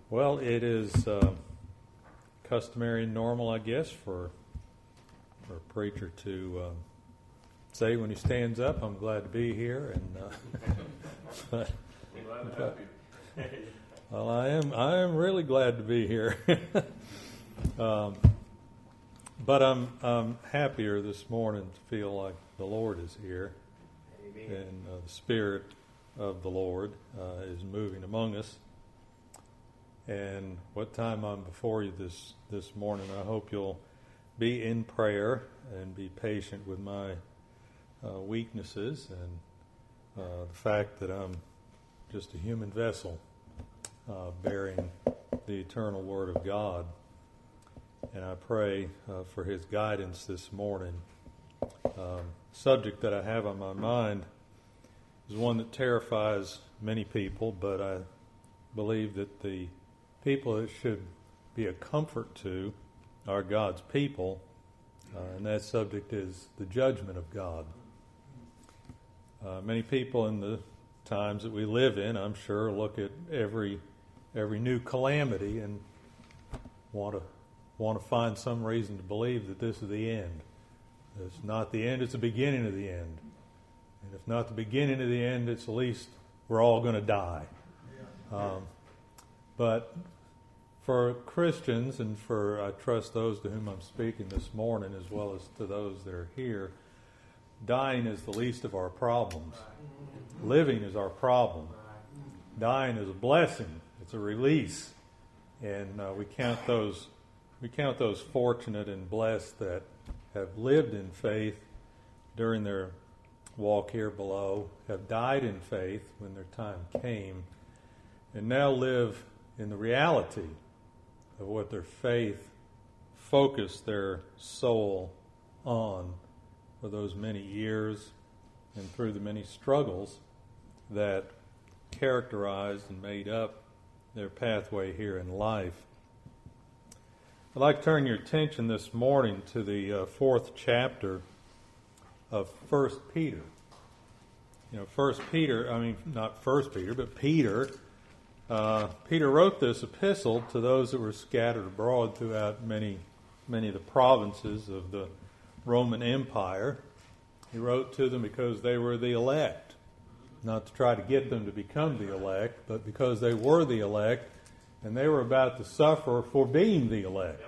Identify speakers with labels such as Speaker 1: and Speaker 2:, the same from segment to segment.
Speaker 1: Well, it is customary and normal, I guess, for a preacher to say when he stands up, "I'm glad to be here." And well, I am really glad to be here. But I'm happier this morning to feel like the Lord is here. Amen. And the Spirit of the Lord is moving among us. And what time I'm before you this morning, I hope you'll be in prayer and be patient with my weaknesses and the fact that I'm just a human vessel bearing the eternal Word of God. And I pray for His guidance this morning. Subject that I have on my mind is one that terrifies many people, but I believe that the people that should be a comfort to are God's people, and that subject is the judgment of God. Many people in the times that we live in, I'm sure, look at every new calamity and want to find some reason to believe that this is the end. It's not the end, it's the beginning of the end. And if not the beginning of the end, it's at least we're all going to die. But for Christians, and for, I trust, those to whom I'm speaking this morning, as well as to those that are here, dying is the least of our problems. Living is our problem. Dying is a blessing. It's a release. And we count those fortunate and blessed that have lived in faith during their walk here below, have died in faith when their time came, and now live in the reality of what their faith focused their soul on for those many years and through the many struggles that characterized and made up their pathway here in life. I'd like to turn your attention this morning to the fourth chapter of 1 Peter. You know, 1 Peter, not 1 Peter, but Peter. Peter wrote this epistle to those that were scattered abroad throughout many of the provinces of the Roman Empire. He wrote to them because they were the elect, not to try to get them to become the elect, but because they were the elect and they were about to suffer for being the elect.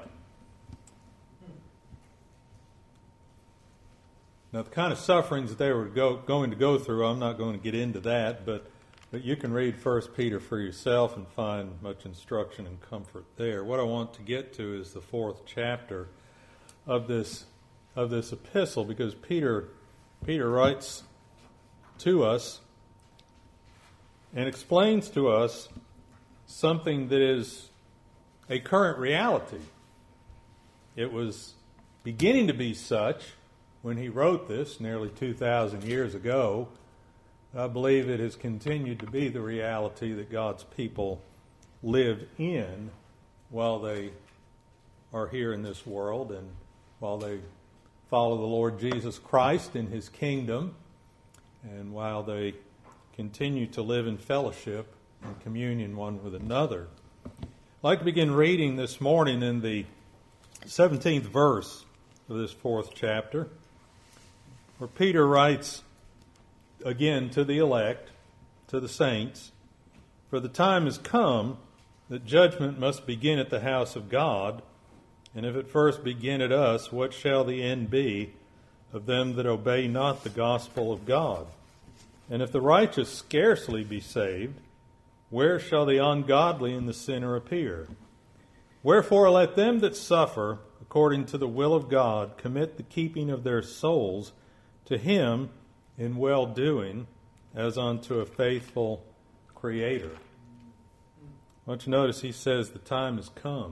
Speaker 1: Now, the kind of sufferings that they were going to go through, I'm not going to get into that, but you can read 1 Peter for yourself and find much instruction and comfort there. What I want to get to is the fourth chapter of this epistle, because Peter writes to us and explains to us something that is a current reality. It was beginning to be such when he wrote this nearly 2,000 years ago. I believe it has continued to be the reality that God's people live in while they are here in this world and while they follow the Lord Jesus Christ in His kingdom and while they continue to live in fellowship and communion one with another. I'd like to begin reading this morning in the 17th verse of this fourth chapter, where Peter writes again to the elect, to the saints, "For the time has come that judgment must begin at the house of God, and if it first begin at us, what shall the end be of them that obey not the gospel of God? And if the righteous scarcely be saved, where shall the ungodly and the sinner appear? Wherefore let them that suffer according to the will of God commit the keeping of their souls to Him in well-doing, as unto a faithful Creator." I want you to notice he says the time has come.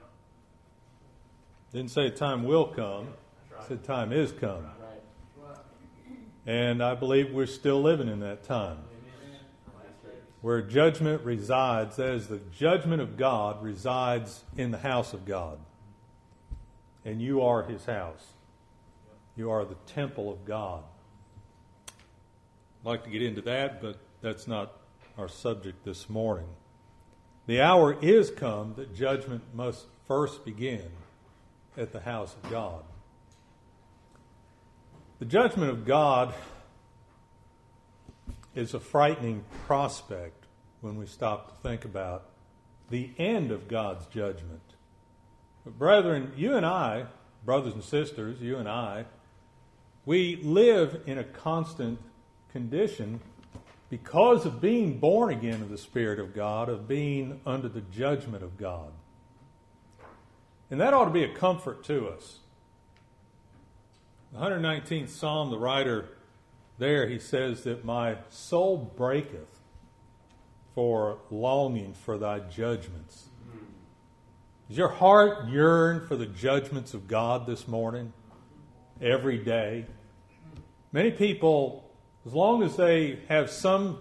Speaker 1: Didn't say time will come. He said time is come. And I believe we're still living in that time. Where judgment resides, that is, the judgment of God resides in the house of God. And you are His house. You are the temple of God. I'd like to get into that, but that's not our subject this morning. The hour is come that judgment must first begin at the house of God. The judgment of God is a frightening prospect when we stop to think about the end of God's judgment. But brethren, you and I, brothers and sisters, you and I, we live in a constant condition because of being born again of the Spirit of God, of being under the judgment of God. And that ought to be a comfort to us. The 119th Psalm, the writer there, he says that my soul breaketh for longing for thy judgments. Does your heart yearn for the judgments of God this morning? Every day? Many people, as long as they have some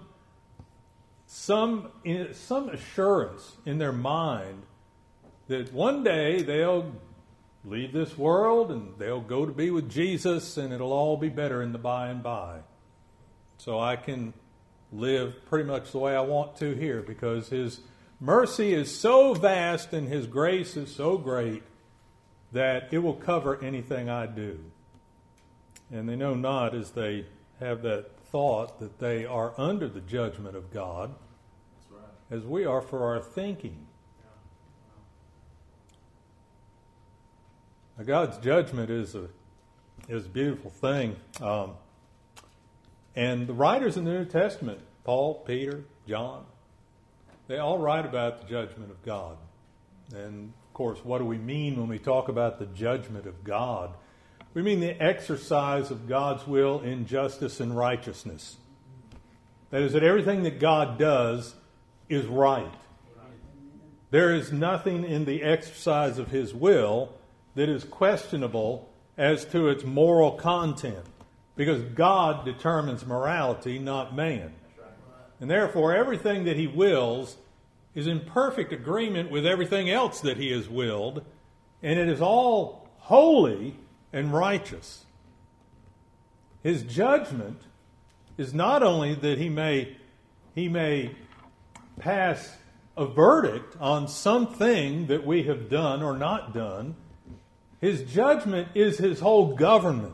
Speaker 1: assurance in their mind that one day they'll leave this world and they'll go to be with Jesus and it'll all be better in the by and by. So I can live pretty much the way I want to here because His mercy is so vast and His grace is so great that it will cover anything I do. And they know not as they have that thought that they are under the judgment of God, that's right, as we are for our thinking. Now, God's judgment is a beautiful thing. And the writers in the New Testament, Paul, Peter, John, they all write about the judgment of God. And, of course, what do we mean when we talk about the judgment of God? We mean the exercise of God's will in justice and righteousness. That is, that everything that God does is right. There is nothing in the exercise of His will that is questionable as to its moral content, because God determines morality, not man. And therefore, everything that He wills is in perfect agreement with everything else that He has willed, and it is all holy and righteous. His judgment is not only that He may pass a verdict on something that we have done or not done. His judgment is His whole government.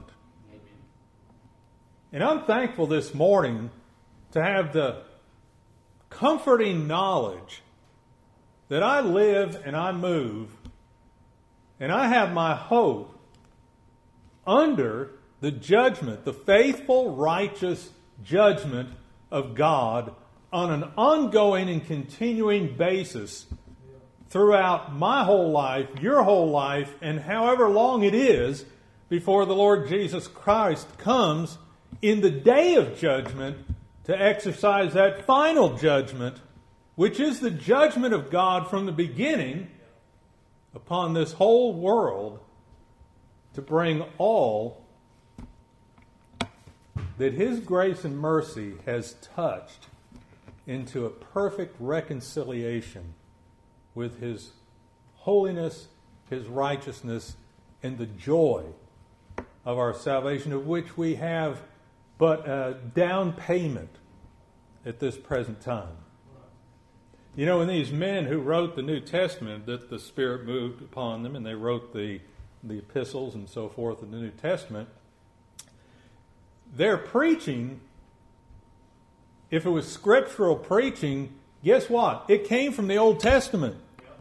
Speaker 1: And I'm thankful this morning to have the comforting knowledge that I live and I move and I have my hope under the judgment, the faithful, righteous judgment of God on an ongoing and continuing basis throughout my whole life, your whole life, and however long it is before the Lord Jesus Christ comes in the day of judgment to exercise that final judgment, which is the judgment of God from the beginning upon this whole world, to bring all that His grace and mercy has touched into a perfect reconciliation with His holiness, His righteousness, and the joy of our salvation, of which we have but a down payment at this present time. You know, when these men who wrote the New Testament, that the Spirit moved upon them, and they wrote the epistles and so forth in the New Testament, their preaching, if it was scriptural preaching, guess what? It came from the Old Testament.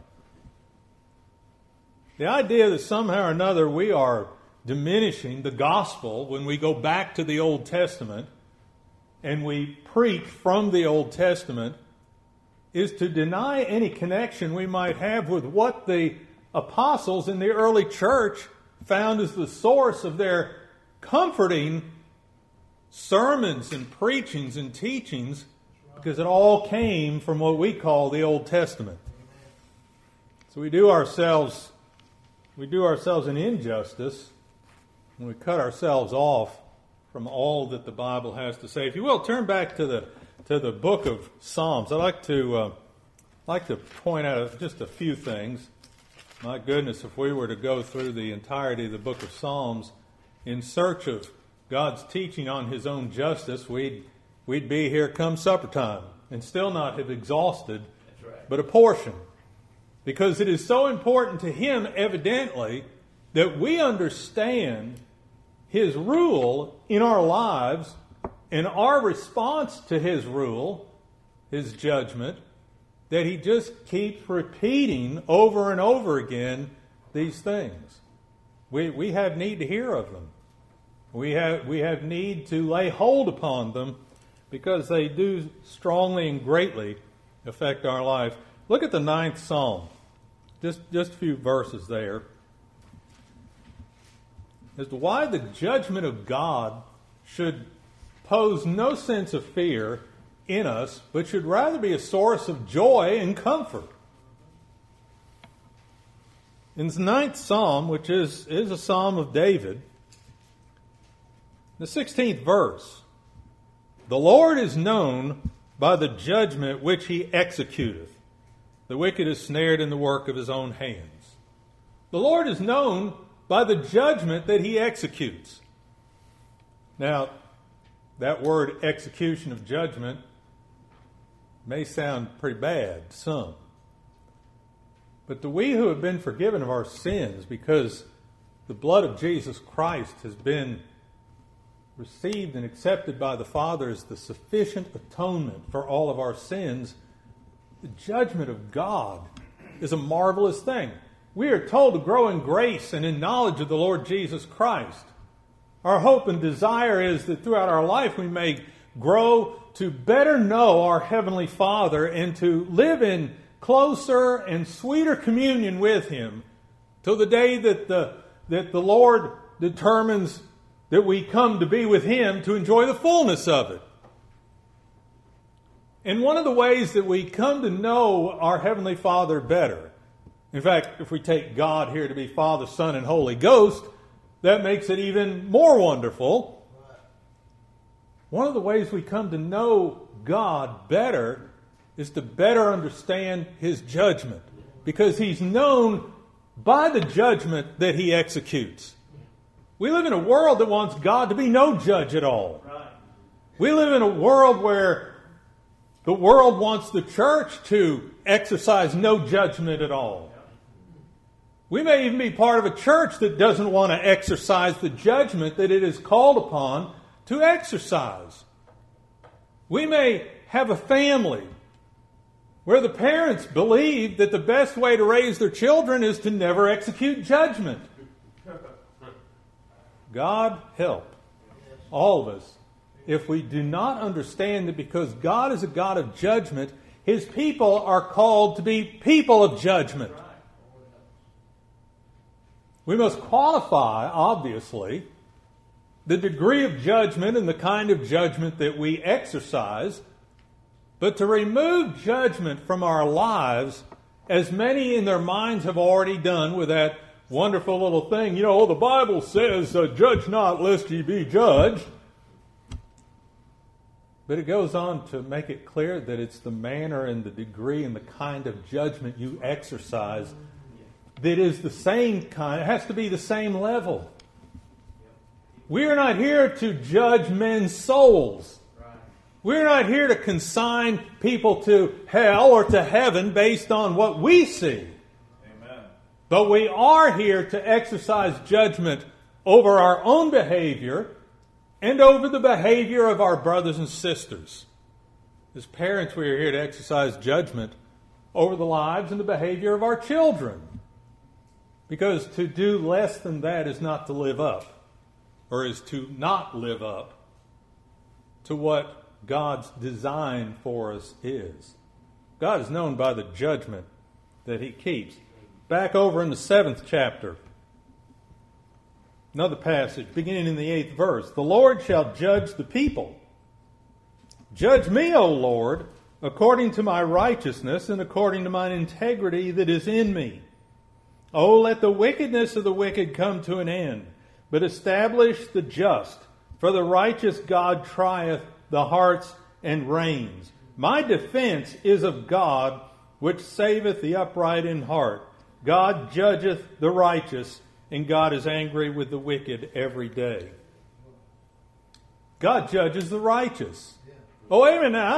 Speaker 1: The idea that somehow or another we are diminishing the gospel when we go back to the Old Testament and we preach from the Old Testament is to deny any connection we might have with what the apostles in the early church found as the source of their comforting sermons and preachings and teachings, because it all came from what we call the Old Testament. So we do ourselves an injustice when we cut ourselves off from all that the Bible has to say. If you will, turn back to the book of Psalms. I'd like to point out just a few things. My goodness, if we were to go through the entirety of the book of Psalms in search of God's teaching on His own justice, we'd be here come supper time and still not have exhausted but a portion. Because it is so important to Him, evidently, that we understand His rule in our lives and our response to His rule, His judgment, that He just keeps repeating over and over again these things. We have need to hear of them. We have need to lay hold upon them because they do strongly and greatly affect our life. Look at the 9th Psalm. Just a few verses there. As to why the judgment of God should pose no sense of fear in us, but should rather be a source of joy and comfort. In the 9th Psalm, which is a psalm of David, the 16th verse, the Lord is known by the judgment which He executeth. The wicked is snared in the work of his own hands. The Lord is known by the judgment that He executes. Now, that word execution of judgment may sound pretty bad to some. But to we who have been forgiven of our sins because the blood of Jesus Christ has been received and accepted by the Father as the sufficient atonement for all of our sins, the judgment of God is a marvelous thing. We are told to grow in grace and in knowledge of the Lord Jesus Christ. Our hope and desire is that throughout our life we may grow to better know our Heavenly Father and to live in closer and sweeter communion with Him till the day that the Lord determines that we come to be with Him to enjoy the fullness of it. And one of the ways that we come to know our Heavenly Father better, in fact, if we take God here to be Father, Son, and Holy Ghost, that makes it even more wonderful. One of the ways we come to know God better is to better understand His judgment, because He's known by the judgment that He executes. We live in a world that wants God to be no judge at all. We live in a world where the world wants the church to exercise no judgment at all. We may even be part of a church that doesn't want to exercise the judgment that it is called upon to exercise. We may have a family where the parents believe that the best way to raise their children is to never execute judgment. God help all of us if we do not understand that because God is a God of judgment, His people are called to be people of judgment. We must qualify, obviously, the degree of judgment and the kind of judgment that we exercise, but to remove judgment from our lives, as many in their minds have already done with that wonderful little thing. The Bible says, judge not lest ye be judged. But it goes on to make it clear that it's the manner and the degree and the kind of judgment you exercise that is the same kind. It has to be the same level. We are not here to judge men's souls. We're not here to consign people to hell or to heaven based on what we see. Amen. But we are here to exercise judgment over our own behavior and over the behavior of our brothers and sisters. As parents, we are here to exercise judgment over the lives and the behavior of our children. Because to do less than that is not to live up, or is to not live up to what God's design for us is. God is known by the judgment that He keeps. Back over in the 7th chapter, another passage beginning in the 8th verse. The Lord shall judge the people. Judge me, O Lord, according to my righteousness and according to mine integrity that is in me. O let the wickedness of the wicked come to an end, but establish the just. For the righteous God trieth the hearts and reins. My defense is of God, which saveth the upright in heart. God judgeth the righteous, and God is angry with the wicked every day. God judges the righteous. Oh, wait a minute now.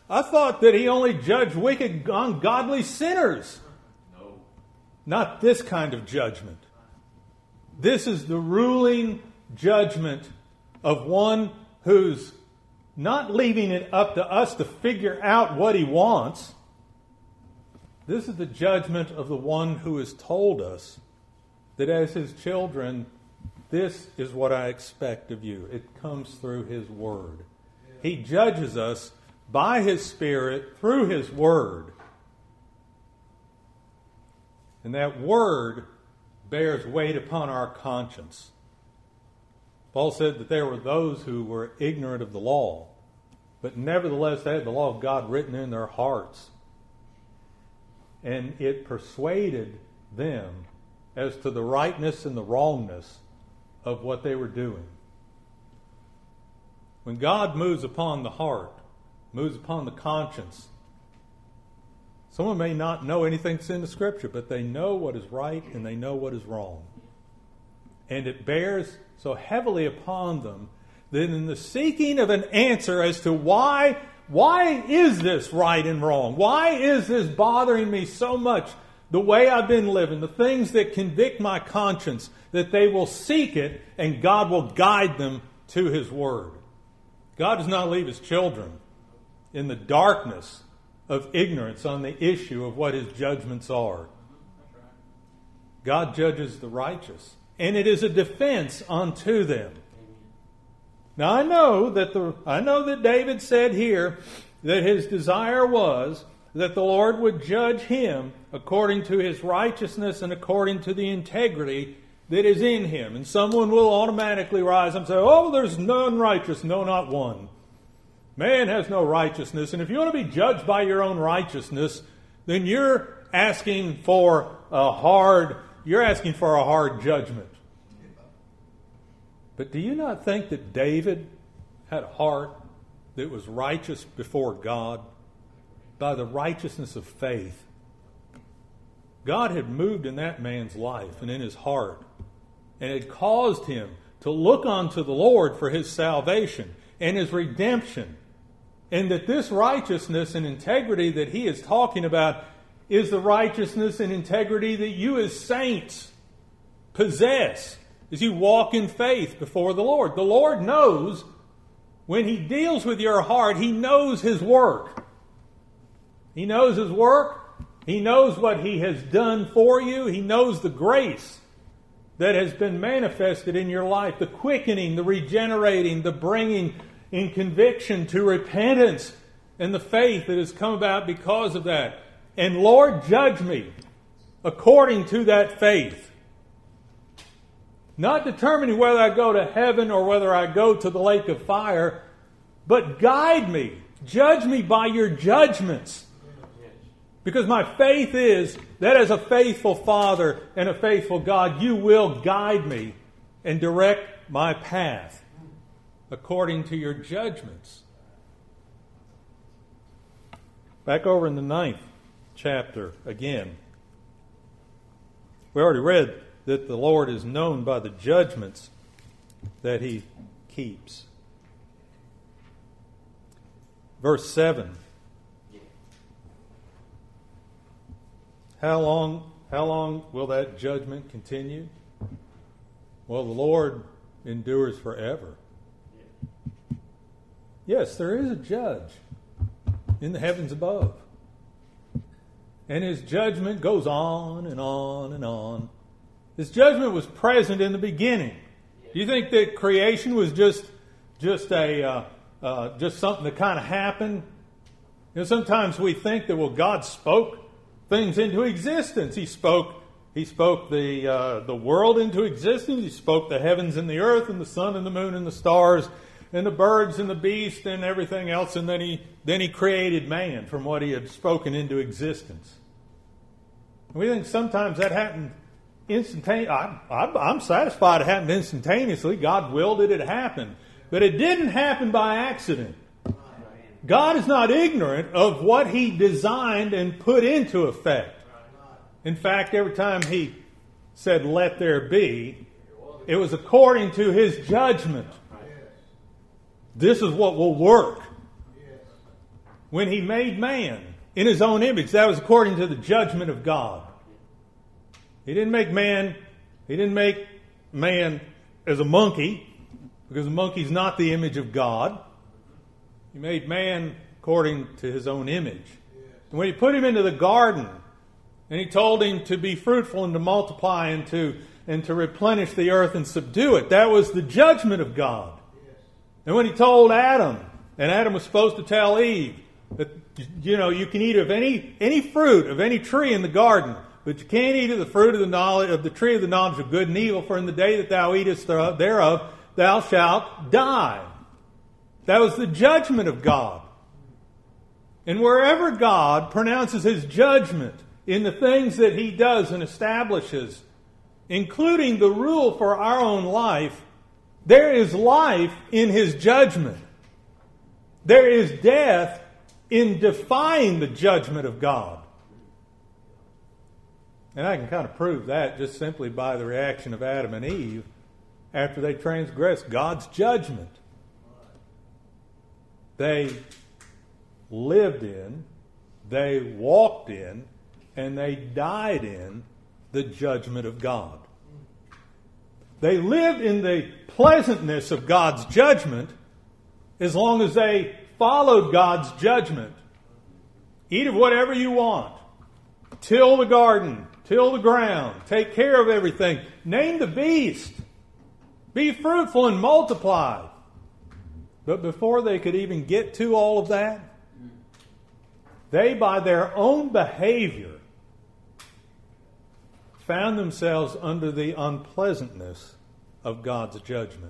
Speaker 1: I thought that He only judged wicked, ungodly sinners.
Speaker 2: No.
Speaker 1: Not this kind of judgment. This is the ruling judgment of one who's not leaving it up to us to figure out what He wants. This is the judgment of the one who has told us that as His children, this is what I expect of you. It comes through His Word. He judges us by His Spirit through His Word. And that Word bears weight upon our conscience. Paul said that there were those who were ignorant of the law, but nevertheless they had the law of God written in their hearts. And it persuaded them as to the rightness and the wrongness of what they were doing. When God moves upon the heart, moves upon the conscience, someone may not know anything that's in the Scripture, but they know what is right and they know what is wrong. And it bears so heavily upon them that in the seeking of an answer as to why is this right and wrong? Why is this bothering me so much? The way I've been living, the things that convict my conscience, that they will seek it and God will guide them to His Word. God does not leave His children in the darkness of ignorance on the issue of what His judgments are. God judges the righteous, and it is a defense unto them. Now I know that David said here that his desire was that the Lord would judge him according to his righteousness and according to the integrity that is in him. And someone will automatically rise and say, oh, there's none righteous. No, not one. Man has no righteousness. And if you want to be judged by your own righteousness, then you're asking for a hard judgment. But do you not think that David had a heart that was righteous before God by the righteousness of faith? God had moved in that man's life and in his heart, and had caused him to look unto the Lord for his salvation and his redemption. And that this righteousness and integrity that he is talking about is the righteousness and integrity that you as saints possess as you walk in faith before the Lord. The Lord knows when He deals with your heart, He knows His work. He knows His work. He knows what He has done for you. He knows the grace that has been manifested in your life, the quickening, the regenerating, the bringing in conviction to repentance, and the faith that has come about because of that. And Lord, judge me according to that faith. Not determining whether I go to heaven or whether I go to the lake of fire, but guide me. Judge me by your judgments. Because my faith is that as a faithful Father and a faithful God, you will guide me and direct my path according to your judgments. Back over in the 9th chapter again. We already read that the Lord is known by the judgments that He keeps. Verse 7. How long will that judgment continue? Well, the Lord endures forever. Yes, there is a judge in the heavens above. And His judgment goes on and on and on. His judgment was present in the beginning. Do you think that creation was just something that kind of happened? You know, sometimes we think that, well, God spoke things into existence. He spoke the world into existence. He spoke the heavens and the earth and the sun and the moon and the stars and the birds and the beast and everything else. And then he created man from what He had spoken into existence. And we think sometimes that happened instantaneously. I'm satisfied it happened instantaneously. God willed it to happen. But it didn't happen by accident. God is not ignorant of what He designed and put into effect. In fact, every time He said, let there be, it was according to His judgment. This is what will work. when He made man in His own image. That was according to the judgment of God. He didn't make man as a monkey, because a monkey's not the image of God. He made man according to His own image. And when He put him into the garden, and He told him to be fruitful and to multiply and to replenish the earth and subdue it, that was the judgment of God. And when He told Adam, and Adam was supposed to tell Eve, that you can eat of any fruit of any tree in the garden, but you can't eat of the fruit of the tree of the knowledge of good and evil, for in the day that thou eatest thereof, thou shalt die. That was the judgment of God. And wherever God pronounces His judgment in the things that He does and establishes, including the rule for our own life, there is life in His judgment. There is death in defying the judgment of God. And I can kind of prove that just simply by the reaction of Adam and Eve after they transgressed God's judgment. They lived in, they walked in, and they died in the judgment of God. They lived in the pleasantness of God's judgment as long as they followed God's judgment. Eat of whatever you want. Till the garden. Till the ground. Take care of everything. Name the beast. Be fruitful and multiply. But before they could even get to all of that, they, by their own behavior, found themselves under the unpleasantness of God's judgment.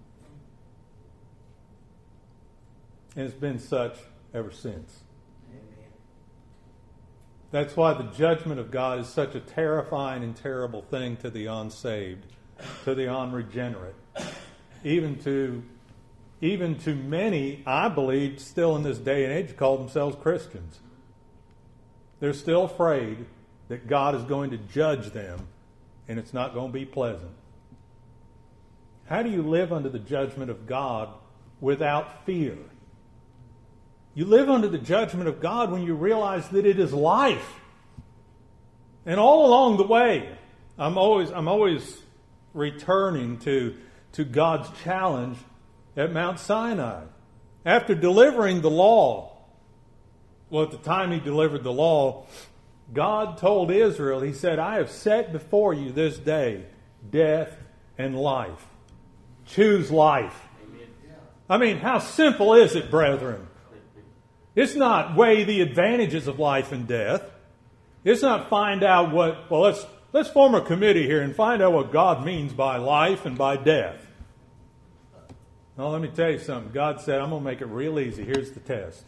Speaker 1: And it's been such ever since. Amen. That's why the judgment of God is such a terrifying and terrible thing to the unsaved, to the unregenerate, even to many, I believe, still in this day and age, call themselves Christians. They're still afraid that God is going to judge them, and it's not going to be pleasant. How do you live under the judgment of God without fear? You live under the judgment of God when you realize that it is life. And all along the way, I'm always returning to God's challenge at Mount Sinai. After delivering the law, well, at the time He delivered the law, God told Israel, He said, I have set before you this day death and life. Choose life. Amen. I mean, how simple is it, brethren? It's not weigh the advantages of life and death. It's not find out let's form a committee here and find out what God means by life and by death. Now, let me tell you something. God said, I'm going to make it real easy. Here's the test.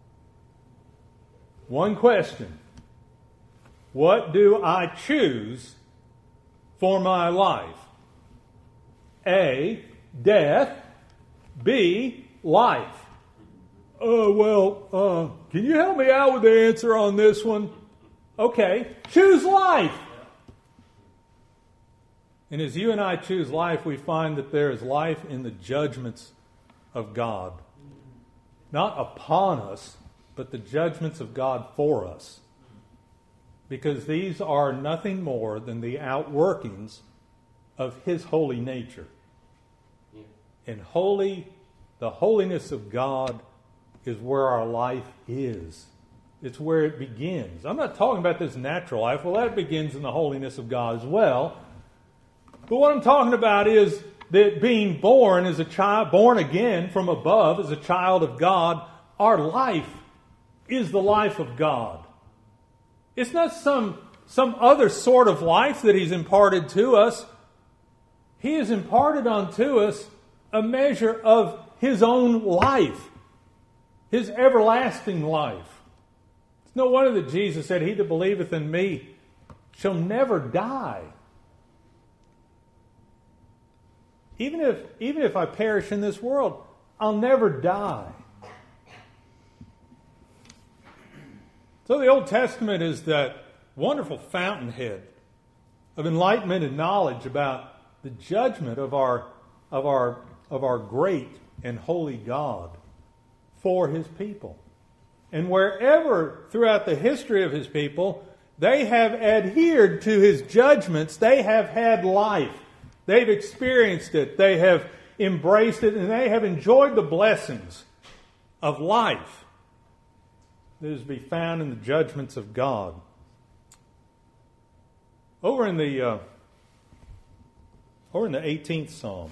Speaker 1: One question. What do I choose for my life? A, death. B, life. Can you help me out with the answer on this one? Okay, choose life. And as you and I choose life, we find that there is life in the judgments of God. Not upon us, but the judgments of God for us. Because these are nothing more than the outworkings of His holy nature. And the holiness of God is where our life is. It's where it begins. I'm not talking about this natural life. Well, that begins in the holiness of God as well. But what I'm talking about is that being born as a child, born again from above as a child of God, our life is the life of God. It's not some other sort of life that He's imparted to us. He has imparted unto us a measure of His own life, His everlasting life. It's no wonder that Jesus said, He that believeth in me shall never die. Even if I perish in this world, I'll never die. So the Old Testament is that wonderful fountainhead of enlightenment and knowledge about the judgment of our great and holy God for His people. And wherever throughout the history of His people they have adhered to His judgments, they have had life. They've experienced it. They have embraced it, and they have enjoyed the blessings of life that is to be found in the judgments of God. Over in the 18th Psalm,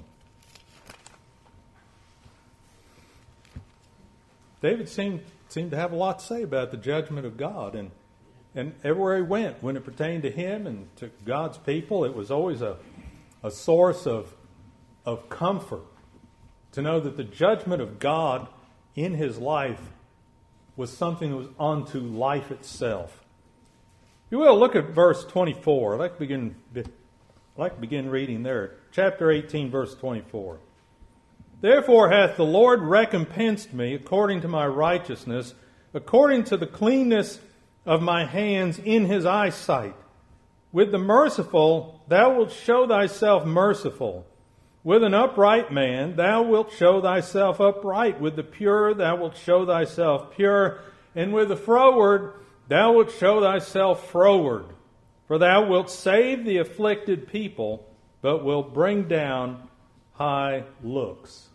Speaker 1: David seemed to have a lot to say about the judgment of God, and everywhere he went, when it pertained to him and to God's people, it was always a source of comfort to know that the judgment of God in his life was something that was unto life itself. If you will, look at verse 24. I'd like to begin reading there. Chapter 18, verse 24. Therefore hath the Lord recompensed me according to my righteousness, according to the cleanness of my hands in his eyesight. With the merciful thou wilt show thyself merciful. With an upright man thou wilt show thyself upright. With the pure thou wilt show thyself pure. And with the froward thou wilt show thyself froward. For thou wilt save the afflicted people, but wilt bring down high looks.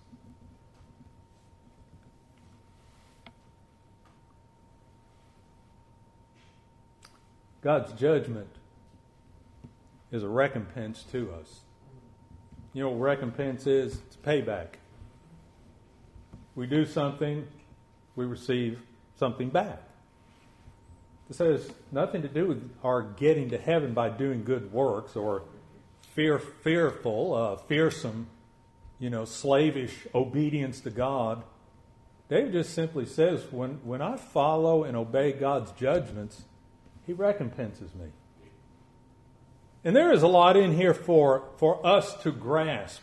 Speaker 1: God's judgment is a recompense to us. You know what recompense is? It's payback. We do something, we receive something back. This has nothing to do with our getting to heaven by doing good works or fearsome, slavish obedience to God. David just simply says, when I follow and obey God's judgments, He recompenses me. And there is a lot in here for us to grasp.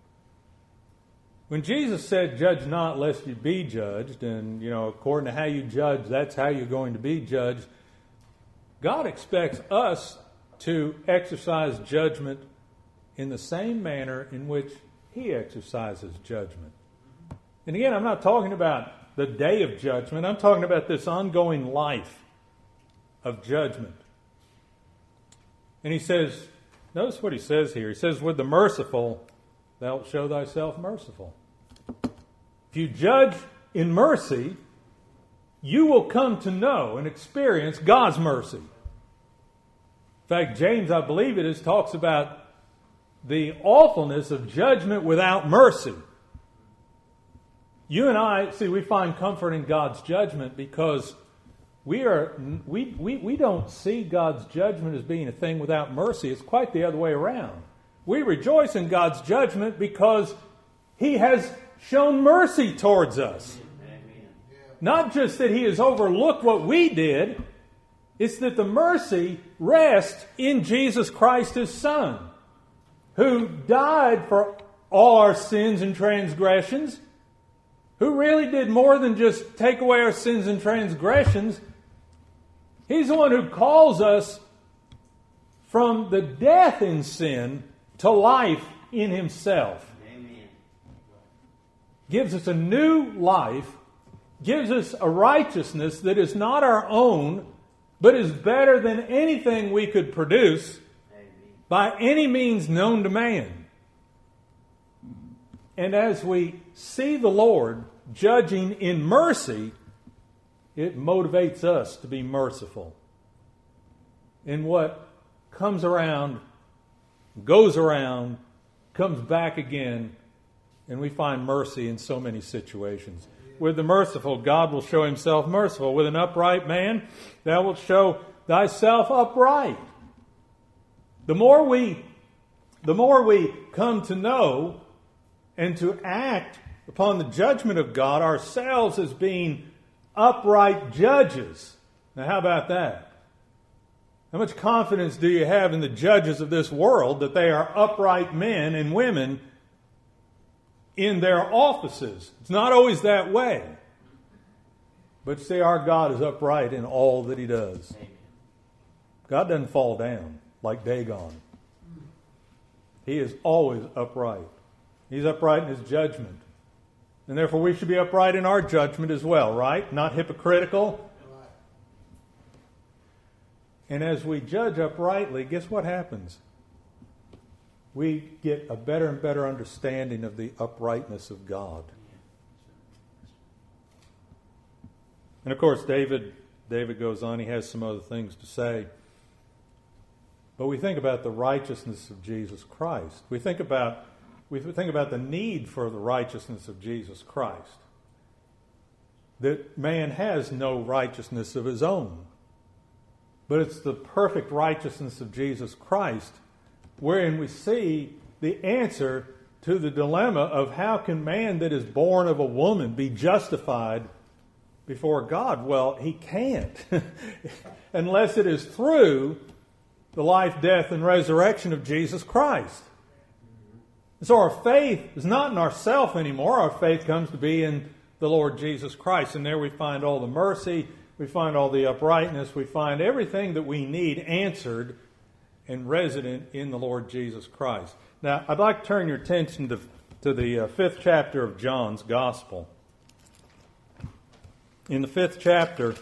Speaker 1: When Jesus said, judge not lest you be judged, and, according to how you judge, that's how you're going to be judged, God expects us to exercise judgment in the same manner in which He exercises judgment. And again, I'm not talking about the day of judgment. I'm talking about this ongoing life of judgment. And He says, notice what He says here. He says, with the merciful, thou wilt show thyself merciful. If you judge in mercy, you will come to know and experience God's mercy. In fact, James, I believe it is, talks about the awfulness of judgment without mercy. You and I, we find comfort in God's judgment because we don't see God's judgment as being a thing without mercy. It's quite the other way around. We rejoice in God's judgment because He has shown mercy towards us. Amen. Not just that He has overlooked what we did, it's that the mercy rests in Jesus Christ, His Son, who died for all our sins and transgressions, who really did more than just take away our sins and transgressions. He's the one who calls us from the death in sin to life in Himself. Amen. Gives us a new life, gives us a righteousness that is not our own, but is better than anything we could produce by any means known to man. And as we see the Lord judging in mercy, it motivates us to be merciful. And what comes around, goes around, comes back again, and we find mercy in so many situations. With the merciful, God will show Himself merciful. With an upright man, thou wilt show thyself upright. The more we come to know and to act upon the judgment of God ourselves as being upright judges. Now, how about that? How much confidence do you have in the judges of this world that they are upright men and women in their offices? It's not always that way. But see, our God is upright in all that He does. God doesn't fall down like Dagon. He is always upright. He's upright in His judgment. And therefore we should be upright in our judgment as well, right? Not hypocritical. And as we judge uprightly, guess what happens? We get a better and better understanding of the uprightness of God. And of course, David goes on. He has some other things to say. But we think about the righteousness of Jesus Christ. We think about the need for the righteousness of Jesus Christ. That man has no righteousness of his own. But it's the perfect righteousness of Jesus Christ wherein we see the answer to the dilemma of how can man that is born of a woman be justified before God? Well, he can't unless it is through the life, death, and resurrection of Jesus Christ. So our faith is not in ourselves anymore. Our faith comes to be in the Lord Jesus Christ. And there we find all the mercy, we find all the uprightness, we find everything that we need answered and resident in the Lord Jesus Christ. Now, I'd like to turn your attention to the 5th chapter of John's Gospel. In the 5th chapter,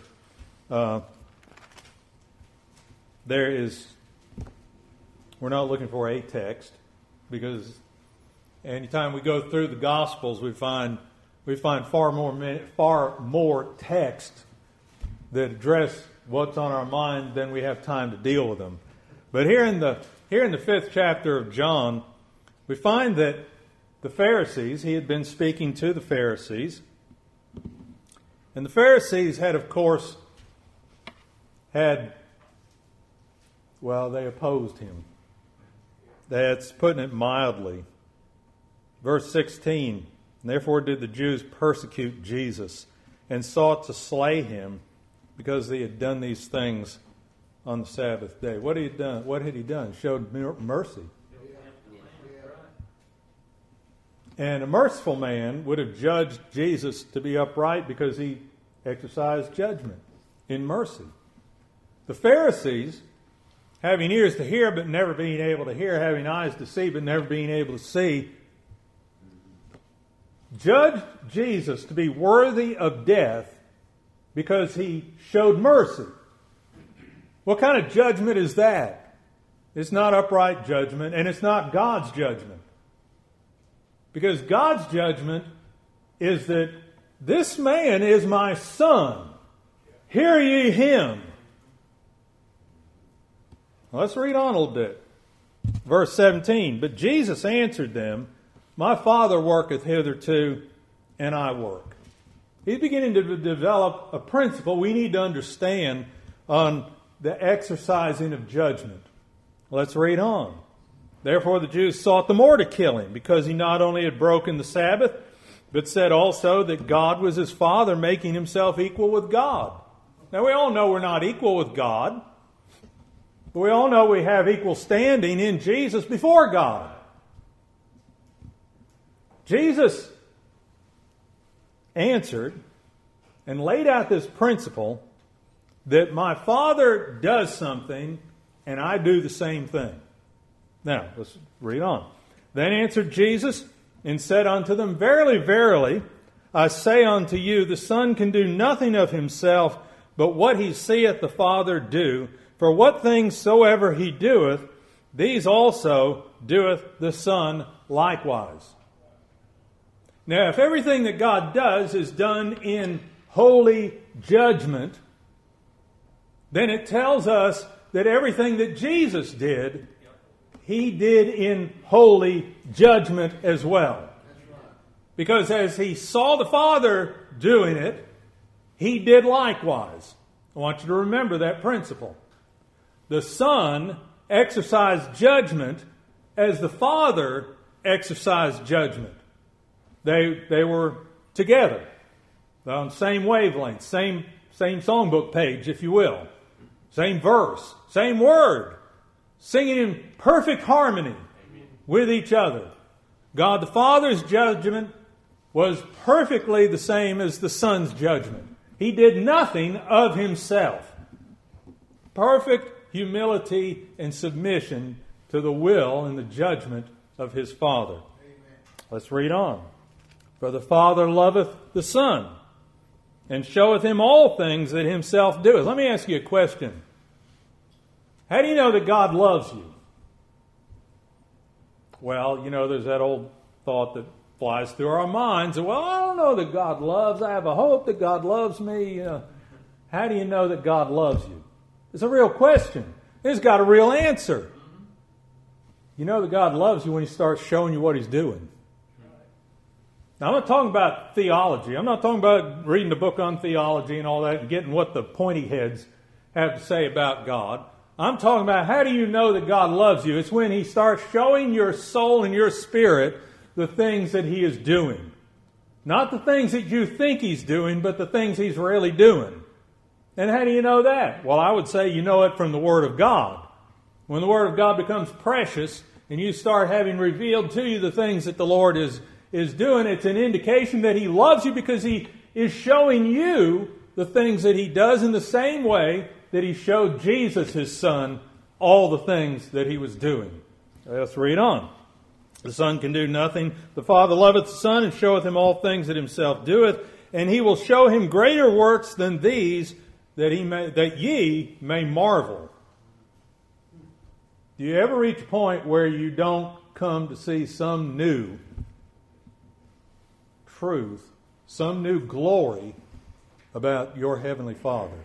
Speaker 1: we're not looking for a text, because anytime we go through the Gospels, we find far more text that address what's on our mind than we have time to deal with them. But here in the 5th chapter of John, we find that the Pharisees, he had been speaking to the Pharisees, and the Pharisees had, of course, they opposed him. That's putting it mildly. Verse 16, therefore did the Jews persecute Jesus and sought to slay him because he had done these things on the Sabbath day. What had he done? What had he done? Showed mercy. And a merciful man would have judged Jesus to be upright because he exercised judgment in mercy. The Pharisees, having ears to hear but never being able to hear, having eyes to see but never being able to see, judged Jesus to be worthy of death because he showed mercy. What kind of judgment is that? It's not upright judgment, and it's not God's judgment. Because God's judgment is that this man is my son. Hear ye him. Well, let's read on a little bit. Verse 17, but Jesus answered them, my Father worketh hitherto, and I work. He's beginning to develop a principle we need to understand on the exercising of judgment. Let's read on. Therefore the Jews sought the more to kill him, because he not only had broken the Sabbath, but said also that God was his Father, making himself equal with God. Now we all know we're not equal with God, but we all know we have equal standing in Jesus before God. Jesus answered and laid out this principle that my Father does something and I do the same thing. Now, let's read on. Then answered Jesus and said unto them, verily, verily, I say unto you, the Son can do nothing of himself, but what he seeth the Father do. For what things soever he doeth, these also doeth the Son likewise. Now, if everything that God does is done in holy judgment, then it tells us that everything that Jesus did, he did in holy judgment as well. Because as he saw the Father doing it, he did likewise. I want you to remember that principle. The Son exercised judgment as the Father exercised judgment. They were together, on the same wavelength, same songbook page, if you will. Same verse, same word, singing in perfect harmony with each other. God the Father's judgment was perfectly the same as the Son's judgment. He did nothing of himself. Perfect humility and submission to the will and the judgment of his Father. Let's read on. For the Father loveth the Son, and showeth him all things that himself doeth. Let me ask you a question. How do you know that God loves you? Well, there's that old thought that flies through our minds. Well, I don't know that God loves. I have a hope that God loves me. How do you know that God loves you? It's a real question. It's got a real answer. You know that God loves you when He starts showing you what He's doing. Now, I'm not talking about theology. I'm not talking about reading the book on theology and all that and getting what the pointy heads have to say about God. I'm talking about how do you know that God loves you? It's when He starts showing your soul and your spirit the things that He is doing. Not the things that you think He's doing, but the things He's really doing. And how do you know that? Well, I would say you know it from the Word of God. When the Word of God becomes precious and you start having revealed to you the things that the Lord is doing, it's an indication that He loves you because He is showing you the things that He does in the same way that He showed Jesus, His Son, all the things that He was doing. Let's read on. The Son can do nothing. The Father loveth the Son and showeth Him all things that Himself doeth, and He will show Him greater works than these, that ye may marvel. Do you ever reach a point where you don't come to see some new truth, some new glory about your Heavenly Father?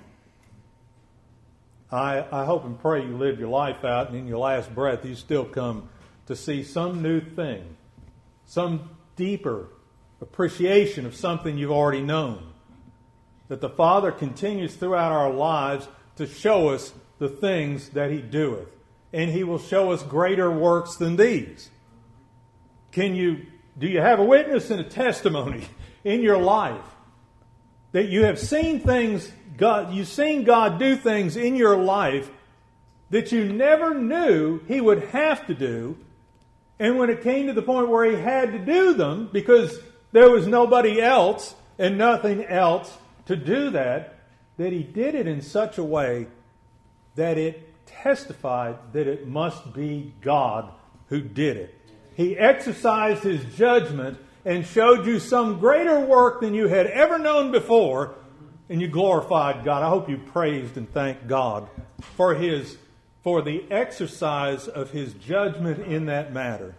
Speaker 1: I hope and pray you live your life out, and in your last breath you still come to see some new thing, some deeper appreciation of something you've already known. That the Father continues throughout our lives to show us the things that He doeth. And He will show us greater works than these. Do you have a witness and a testimony in your life that you have seen things, you've seen God do things in your life that you never knew He would have to do, and when it came to the point where He had to do them because there was nobody else and nothing else to do that He did it in such a way that it testified that it must be God who did it. He exercised His judgment and showed you some greater work than you had ever known before, and you glorified God. I hope you praised and thanked God for the exercise of His judgment in that matter.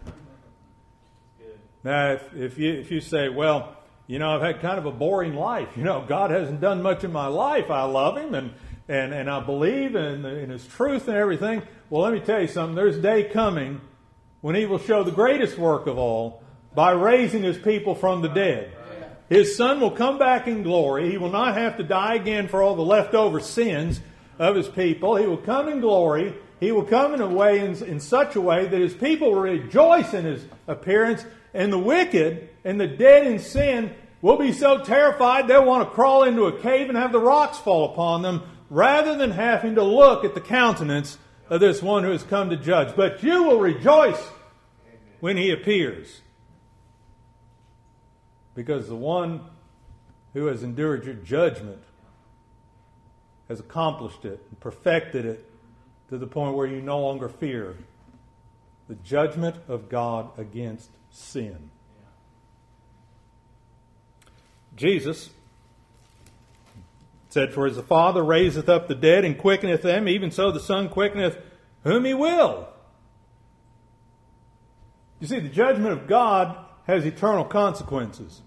Speaker 1: Now, if you say, well, I've had kind of a boring life. God hasn't done much in my life. I love Him and I believe in His truth and everything. Well, let me tell you something. There's a day coming when He will show the greatest work of all by raising His people from the dead. His Son will come back in glory. He will not have to die again for all the leftover sins of His people. He will come in glory. He will come in such a way that His people will rejoice in His appearance, and the wicked and the dead in sin will be so terrified they'll want to crawl into a cave and have the rocks fall upon them rather than having to look at the countenance of this one who has come to judge. But you will rejoice when He appears, because the one who has endured your judgment has accomplished it and perfected it to the point where you no longer fear the judgment of God against sin. Jesus said, for as the Father raiseth up the dead and quickeneth them, even so the Son quickeneth whom He will. You see, the judgment of God has eternal consequences.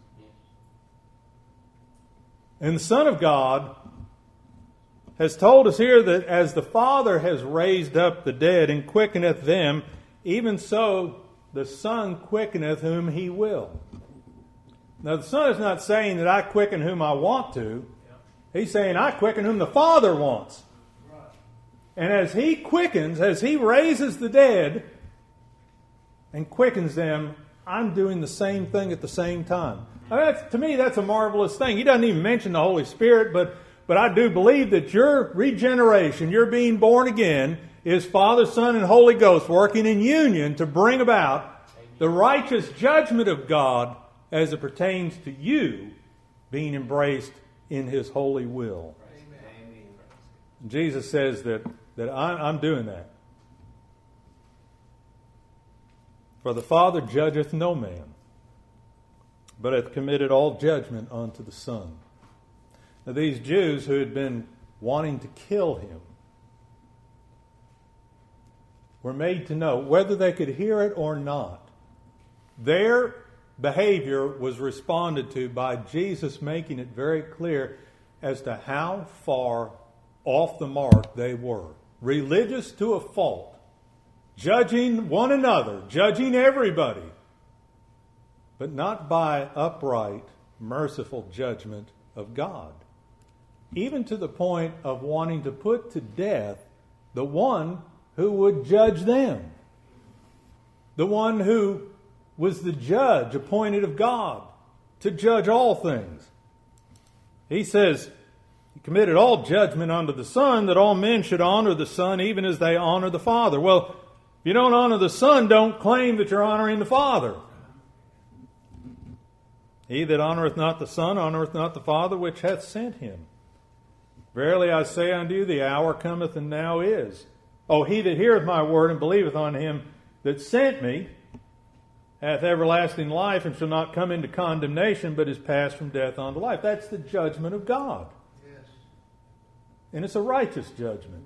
Speaker 1: And the Son of God has told us here that as the Father has raised up the dead and quickeneth them, even so the Son quickeneth whom He will. Now the Son is not saying that I quicken whom I want to. He's saying I quicken whom the Father wants. And as He quickens, as He raises the dead and quickens them, I'm doing the same thing at the same time. Now to me, that's a marvelous thing. He doesn't even mention the Holy Spirit, but I do believe that your regeneration, your being born again, is Father, Son, and Holy Ghost working in union to bring about the righteous judgment of God as it pertains to you being embraced in His holy will. Amen. Jesus says that I'm doing that. For the Father judgeth no man, but hath committed all judgment unto the Son. Now these Jews who had been wanting to kill him were made to know, whether they could hear it or not, their behavior was responded to by Jesus making it very clear as to how far off the mark they were. Religious to a fault. Judging one another, judging everybody, but not by upright, merciful judgment of God. Even to the point of wanting to put to death the one who would judge them. The one who was the judge appointed of God to judge all things. He says, He committed all judgment unto the Son, that all men should honor the Son even as they honor the Father. Well, if you don't honor the Son, don't claim that you're honoring the Father. He that honoreth not the Son honoreth not the Father which hath sent him. Verily I say unto you, the hour cometh, and now is. O he that heareth my word and believeth on him that sent me hath everlasting life, and shall not come into condemnation, but is passed from death unto life. That's the judgment of God. Yes. And it's a righteous judgment.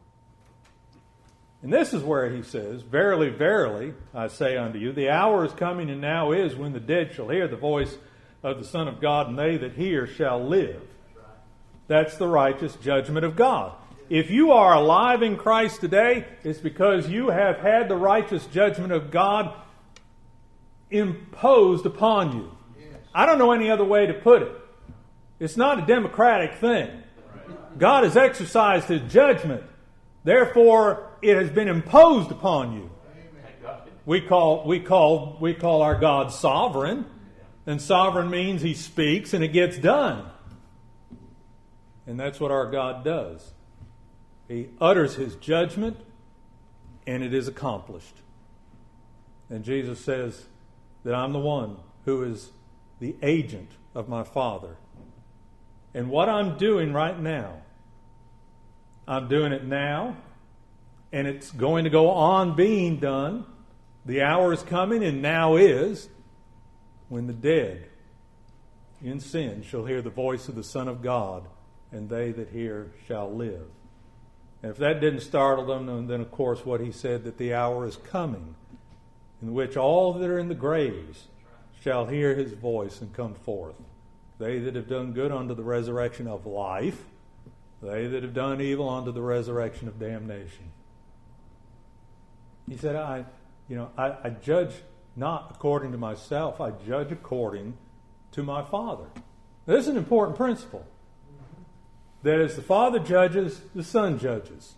Speaker 1: And this is where he says, Verily, verily, I say unto you, the hour is coming, and now is, when the dead shall hear the voice of the Son of God, and they that hear shall live. That's the righteous judgment of God. If you are alive in Christ today, it's because you have had the righteous judgment of God imposed upon you. Yes. I don't know any other way to put it. It's not a democratic thing. God has exercised His judgment. Therefore, it has been imposed upon you. We call our God sovereign, and sovereign means He speaks and it gets done. And that's what our God does. He utters His judgment, and it is accomplished. And Jesus says that I'm the one who is the agent of my Father. And what I'm doing right now, I'm doing it now, and it's going to go on being done. The hour is coming, and now is, when the dead in sin shall hear the voice of the Son of God, and they that hear shall live. And if that didn't startle them, then of course what he said, that the hour is coming, in which all that are in the graves shall hear His voice and come forth. They that have done good unto the resurrection of life, they that have done evil unto the resurrection of damnation. He said, I judge not according to myself, I judge according to my Father. This is an important principle. That as the Father judges, the Son judges.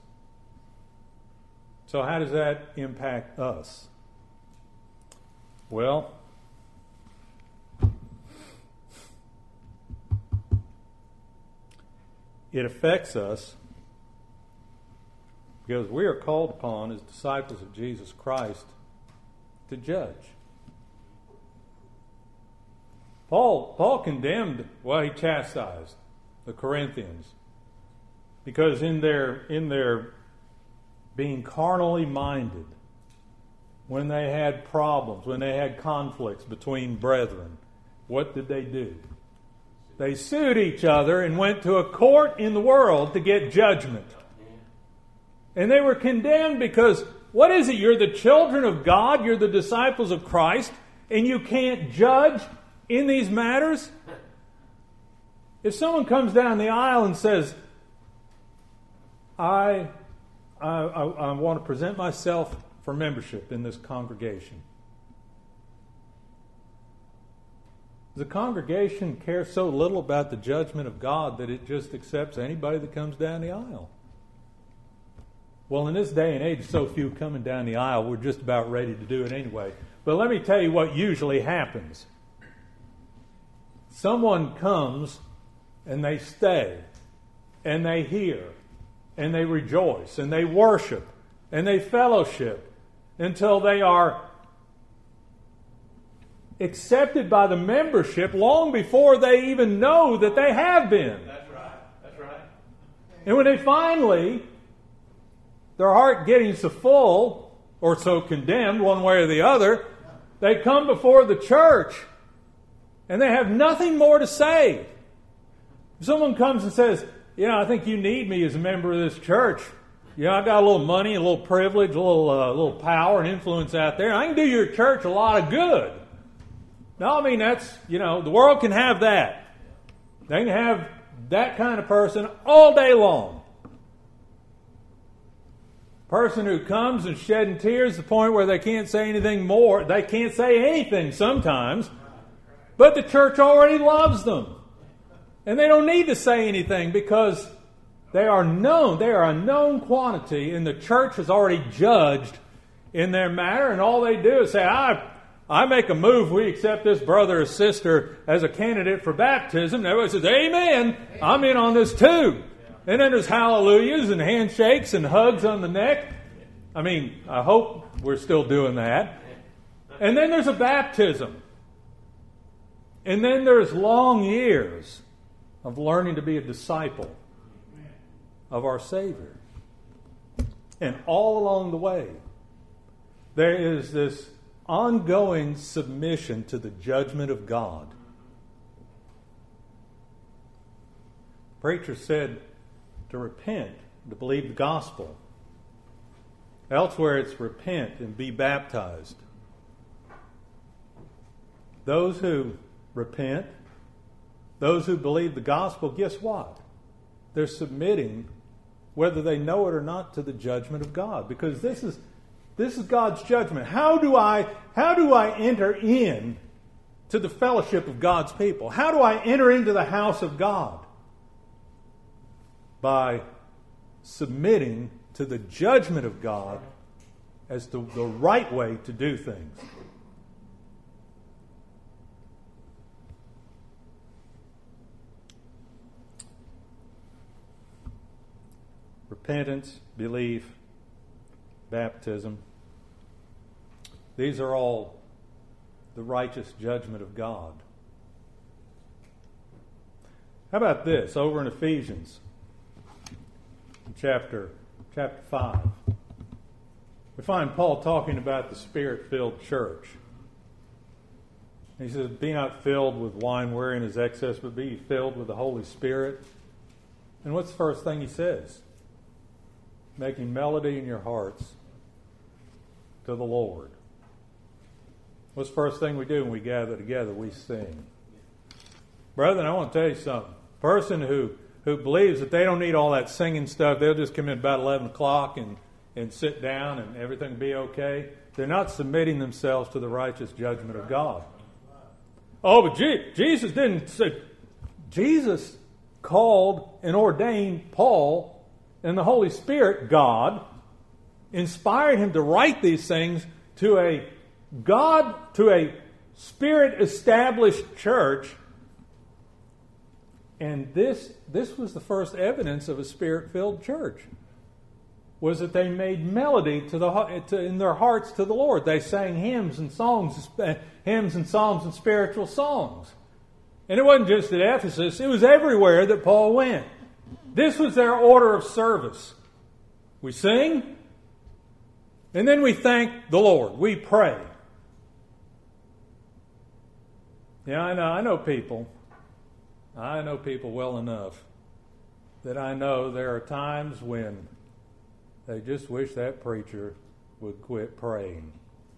Speaker 1: So how does that impact us? Well, it affects us because we are called upon as disciples of Jesus Christ to judge. Paul condemned, he chastised the Corinthians because in their being carnally minded, when they had problems, when they had conflicts between brethren, what did they do? They sued each other and went to a court in the world to get judgment. And they were condemned because, what is it? You're the children of God, you're the disciples of Christ, and you can't judge in these matters? If someone comes down the aisle and says, I want to present myself for membership in this congregation, does the congregation care so little about the judgment of God that it just accepts anybody that comes down the aisle? Well, in this day and age, so few coming down the aisle, we're just about ready to do it anyway. But let me tell you what usually happens. Someone comes and they stay, and they hear, and they rejoice, and they worship, and they fellowship until they are accepted by the membership long before they even know that they have been.
Speaker 2: That's right.
Speaker 1: And when they finally, their heart getting so full, or so condemned one way or the other, they come before the church and they have nothing more to say. If someone comes and says, I think you need me as a member of this church. I've got a little money, a little privilege, a little power and influence out there. I can do your church a lot of good. No, I mean, that's, the world can have that. They can have that kind of person all day long. Person who comes and shedding tears to the point where they can't say anything more. They can't say anything sometimes. But the church already loves them. And they don't need to say anything because they are known. They are a known quantity, and the church has already judged in their matter. And all they do is say, I make a move, we accept this brother or sister as a candidate for baptism. And everybody says, amen, I'm in on this too. And then there's hallelujahs and handshakes and hugs on the neck. I mean, I hope we're still doing that. And then there's a baptism. And then there's long years of learning to be a disciple of our Savior. And all along the way, there is this ongoing submission to the judgment of God. Preacher said to repent, to believe the gospel. Elsewhere it's repent and be baptized. Those who repent, those who believe the gospel, guess what? They're submitting, whether they know it or not, to the judgment of God. Because this is God's judgment. How do I enter in to the fellowship of God's people? How do I enter into the house of God? By submitting to the judgment of God as to the right way to do things. Repentance, belief, baptism. These are all the righteous judgment of God. How about this? Over in Ephesians, chapter 5, we find Paul talking about the Spirit-filled church. He says, be not filled with wine wherein is excess, but be filled with the Holy Spirit. And what's the first thing he says? Making melody in your hearts to the Lord. What's the first thing we do when we gather together? We sing. Brethren, I want to tell you something. A person who believes that they don't need all that singing stuff, they'll just come in about 11 o'clock and sit down and everything will be okay, they're not submitting themselves to the righteous judgment of God. Oh, but Jesus didn't say. Jesus called and ordained Paul and the Holy Spirit, God, inspired him to write these things to a Spirit-established church. And this was the first evidence of a Spirit-filled church, was that they made melody in their hearts to the Lord. They sang hymns and psalms and spiritual songs. And it wasn't just at Ephesus, it was everywhere that Paul went. This was their order of service. We sing, and then we thank the Lord. We pray. Yeah, I know people well enough that I know there are times when they just wish that preacher would quit praying.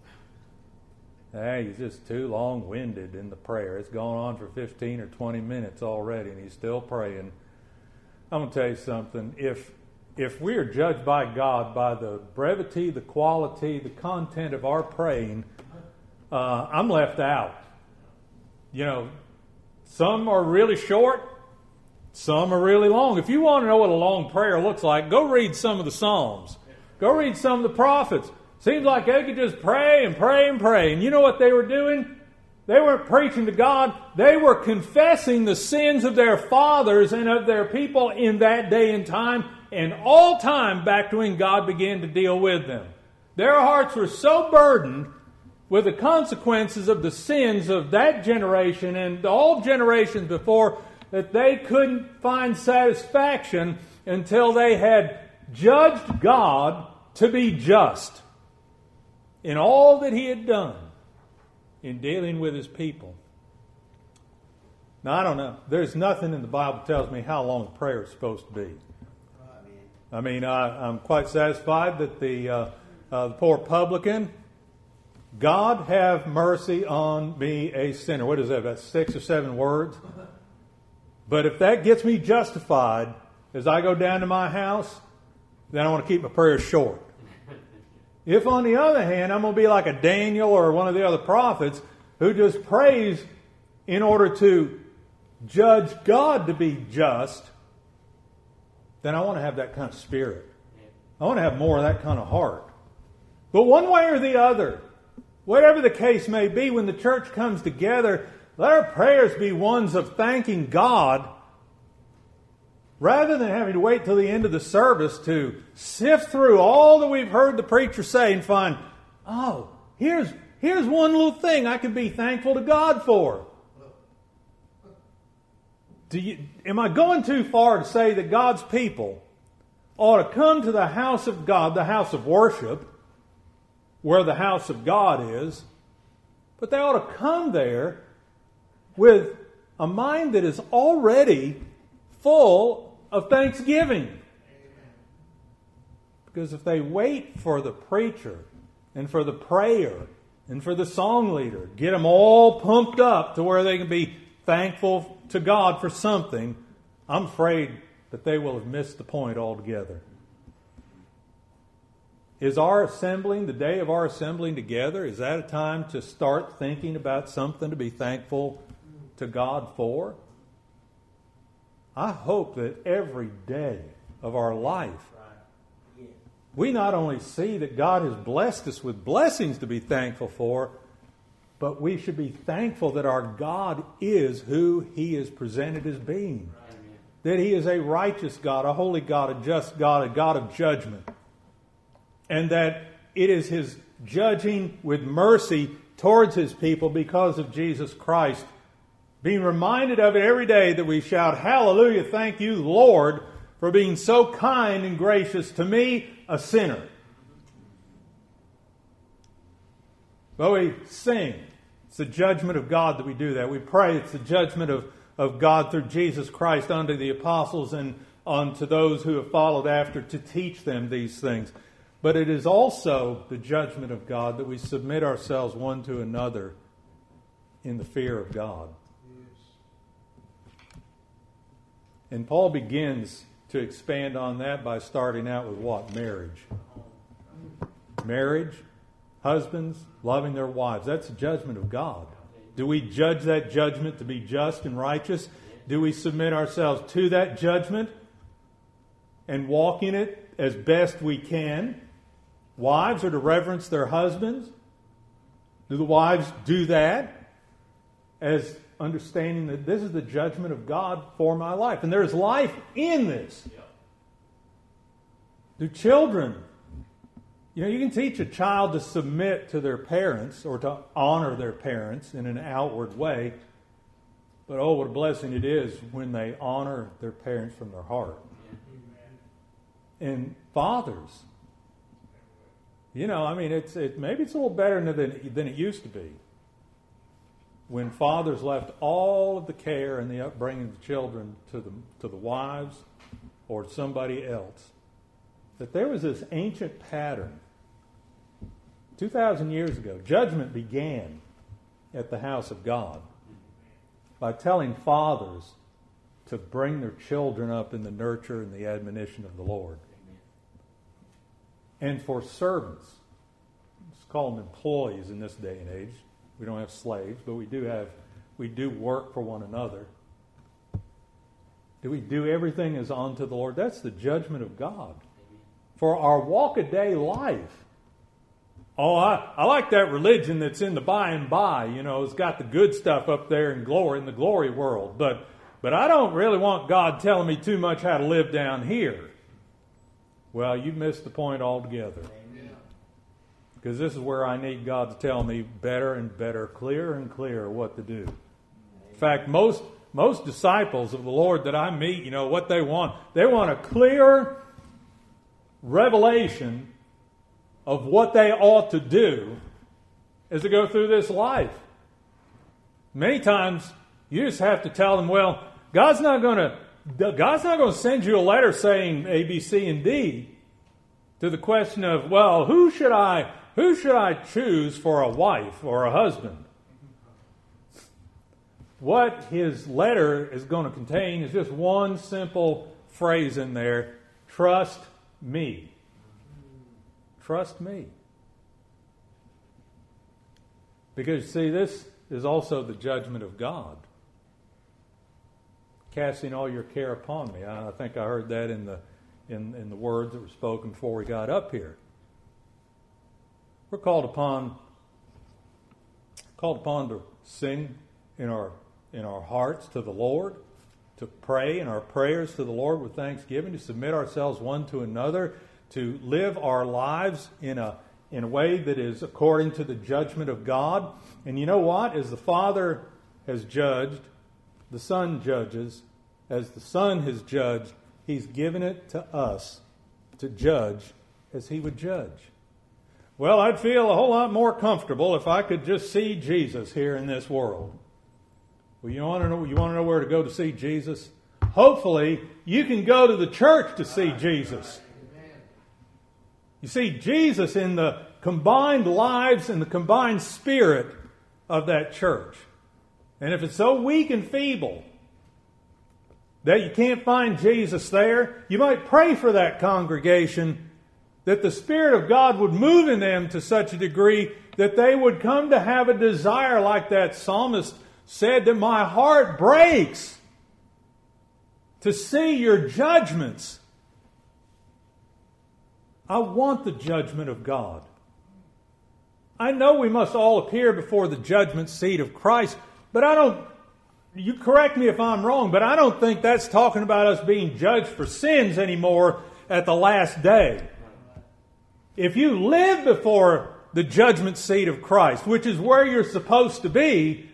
Speaker 1: He's just too long-winded in the prayer. It's gone on for 15 or 20 minutes already, and he's still praying. I'm going to tell you something. If we are judged by God by the brevity, the quality, the content of our praying, I'm left out. Some are really short, some are really long. If you want to know what a long prayer looks like, go read some of the Psalms. Go read some of the prophets. Seems like they could just pray and pray and pray. And you know what they were doing? They weren't preaching to God. They were confessing the sins of their fathers and of their people in that day and time, and all time back to when God began to deal with them. Their hearts were so burdened with the consequences of the sins of that generation and all generations before that they couldn't find satisfaction until they had judged God to be just in all that He had done in dealing with His people. Now, I don't know. There's nothing in the Bible that tells me how long prayer is supposed to be. I mean, I'm quite satisfied that the poor publican, God have mercy on me, a sinner. What is that, about 6 or 7 words? But if that gets me justified as I go down to my house, then I want to keep my prayers short. If, on the other hand, I'm going to be like a Daniel or one of the other prophets who just prays in order to judge God to be just, then I want to have that kind of spirit. I want to have more of that kind of heart. But one way or the other, whatever the case may be, when the church comes together, let our prayers be ones of thanking God rather than having to wait till the end of the service to sift through all that we've heard the preacher say and find, oh, here's one little thing I can be thankful to God for. Am I going too far to say that God's people ought to come to the house of God, the house of worship, where the house of God is, but they ought to come there with a mind that is already full of thanksgiving. Because if they wait for the preacher and for the prayer and for the song leader, get them all pumped up to where they can be thankful to God for something, I'm afraid that they will have missed the point altogether. Is our assembling, the day of our assembling together, is that a time to start thinking about something to be thankful to God for? I hope that every day of our life, we not only see that God has blessed us with blessings to be thankful for, but we should be thankful that our God is who He is presented as being. That He is a righteous God, a holy God, a just God, a God of judgment. And that it is His judging with mercy towards His people because of Jesus Christ. Being reminded of it every day that we shout, hallelujah, thank you, Lord, for being so kind and gracious to me, a sinner. But we sing. It's the judgment of God that we do that. We pray it's the judgment of God through Jesus Christ unto the apostles and unto those who have followed after to teach them these things. But it is also the judgment of God that we submit ourselves one to another in the fear of God. And Paul begins to expand on that by starting out with what? Marriage. Marriage, husbands loving their wives. That's the judgment of God. Do we judge that judgment to be just and righteous? Do we submit ourselves to that judgment and walk in it as best we can? Wives are to reverence their husbands. Do the wives do that as understanding that this is the judgment of God for my life? And there's life in this. Do children, you can teach a child to submit to their parents or to honor their parents in an outward way. But oh, what a blessing it is when they honor their parents from their heart. And fathers, maybe it's a little better than it used to be. When fathers left all of the care and the upbringing of the children to the wives or somebody else, that there was this ancient pattern. 2,000 years ago, judgment began at the house of God by telling fathers to bring their children up in the nurture and the admonition of the Lord. And for servants, let's call them employees in this day and age. We don't have slaves, but we do work for one another. Do we do everything as unto the Lord? That's the judgment of God. For our walk-a-day life. Oh, I like that religion that's in the by and by. It's got the good stuff up there in the glory world. But I don't really want God telling me too much how to live down here. Well, you missed the point altogether. Because this is where I need God to tell me better and better, clearer and clearer what to do. In fact, most disciples of the Lord that I meet, what they want a clear revelation of what they ought to do as they go through this life. Many times,
Speaker 2: You just have to tell them, well, God's not going to send you a letter saying A, B, C, and D to the question of, well, who should I choose for a wife or a husband? What his letter is going to contain is just one simple phrase in there: trust me. Trust me. Because, see, this is also the judgment of God. Casting all your care upon me. I think I heard that in the words that were spoken before we got up here. We're called upon to sing in our hearts to the Lord, to pray in our prayers to the Lord with thanksgiving, to submit ourselves one to another, to live our lives in a way that is according to the judgment of God. And you know what? As the Father has judged, the Son judges. As the Son has judged, He's given it to us to judge as He would judge. Well, I'd feel a whole lot more comfortable if I could just see Jesus here in this world. Well, you want to know where to go to see Jesus? Hopefully, you can go to the church to see Jesus. You see Jesus in the combined lives and the combined spirit of that church. And if it's so weak and feeble that you can't find Jesus there, you might pray for that congregation that the Spirit of God would move in them to such a degree that they would come to have a desire, like that psalmist said, that my heart breaks to see your judgments. I want the judgment of God. I know we must all appear before the judgment seat of Christ, but you correct me if I'm wrong, but I don't think that's talking about us being judged for sins anymore at the last day. If you live before the judgment seat of Christ, which is where you're supposed to be,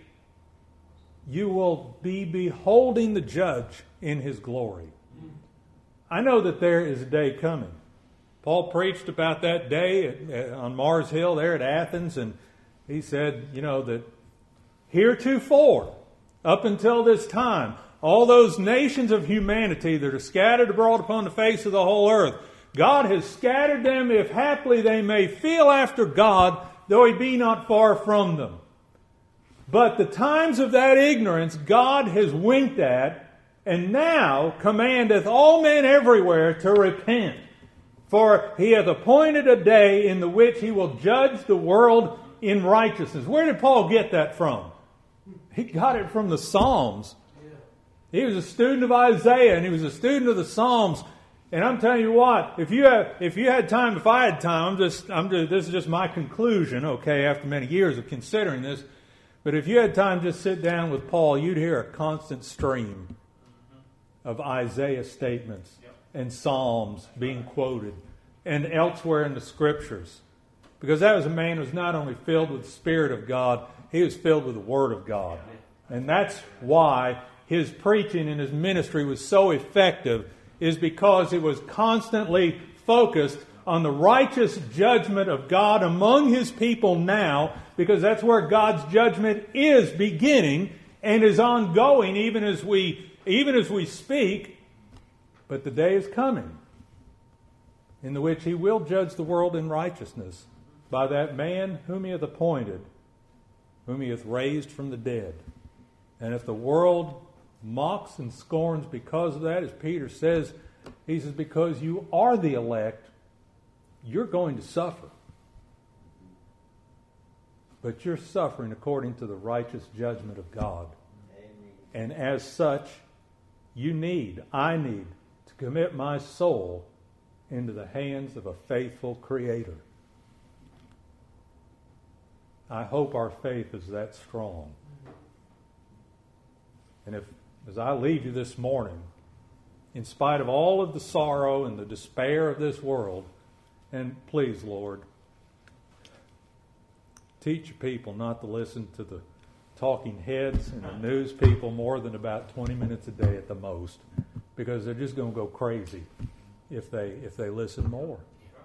Speaker 2: you will be beholding the judge in his glory. I know that there is a day coming. Paul preached about that day on Mars Hill there at Athens, and he said, that heretofore, up until this time, all those nations of humanity that are scattered abroad upon the face of the whole earth, God has scattered them, if haply they may feel after God, though He be not far from them. But the times of that ignorance God has winked at, and now commandeth all men everywhere to repent. For He hath appointed a day in the which He will judge the world in righteousness. Where did Paul get that from? He got it from the Psalms. He was a student of Isaiah, and he was a student of the Psalms. And I'm telling you what, if I had time, this is just my conclusion, okay, after many years of considering this. But if you had time, just sit down with Paul, you'd hear a constant stream of Isaiah statements and Psalms being quoted, and elsewhere in the Scriptures. Because that was a man who was not only filled with the Spirit of God, he was filled with the Word of God. And that's why his preaching and his ministry was so effective, is because it was constantly focused on the righteous judgment of God among His people now, because that's where God's judgment is beginning and is ongoing even as we speak. But the day is coming in the which He will judge the world in righteousness by that man whom He hath appointed, whom He hath raised from the dead. And if the world mocks and scorns because of that, as Peter says, he says, because you are the elect, you're going to suffer. But you're suffering according to the righteous judgment of God. Amen. And as such, I need to commit my soul into the hands of a faithful Creator. I hope our faith is that strong. And as I leave you this morning, in spite of all of the sorrow and the despair of this world, and please, Lord, teach your people not to listen to the talking heads and the news people more than about 20 minutes a day at the most, because they're just going to go crazy if they listen more.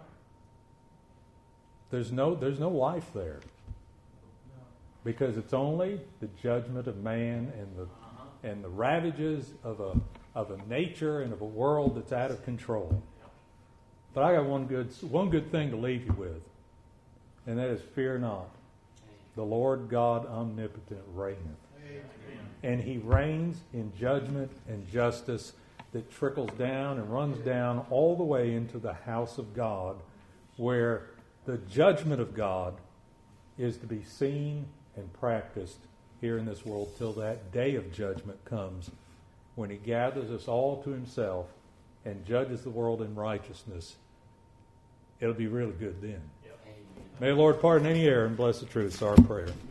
Speaker 2: There's no life there, because it's only the judgment of man and and the ravages of a nature and of a world that's out of control. But I got one good thing to leave you with, and that is fear not. The Lord God omnipotent reigneth. And He reigns in judgment and justice that trickles down and runs down all the way into the house of God, where the judgment of God is to be seen and practiced here in this world till that day of judgment comes, when He gathers us all to Himself and judges the world in righteousness. It'll be really good then. May the Lord pardon any error and bless the truth. It's our prayer.